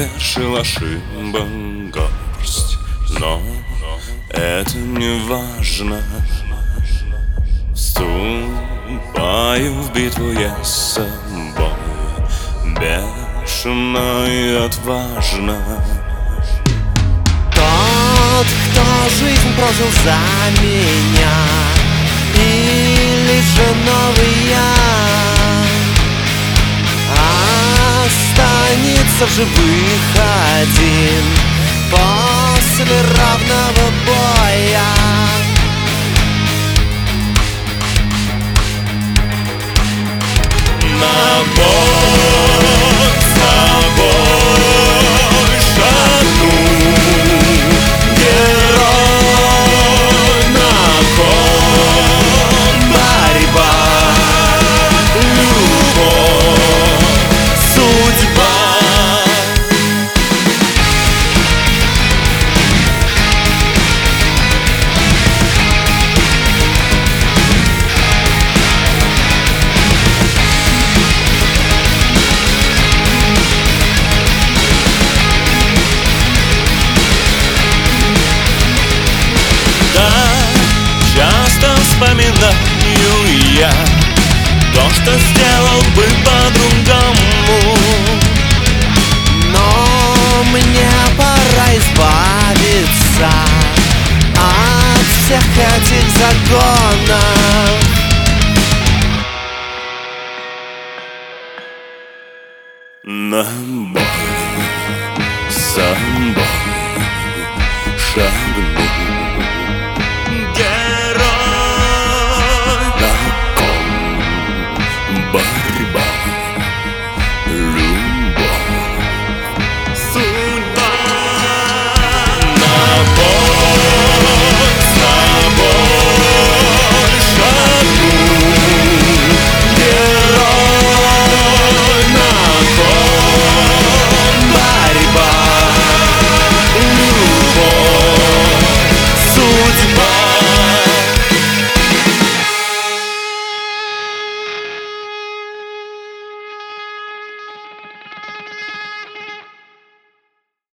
совершил ошибок горсть, но это не важно. Вступаю в битву я с собой, бешено и отважно. Тот, кто жизнь прожил за меня, или же новый я останется в живых один после равного боя. На бой с тобой шагну, герой на кон. Борьба, Любовь, судьба. Часто вспоминаю я то, что сделал бы по-другому. Но мне пора избавиться от всех этих загонов. На бой с собой шагну,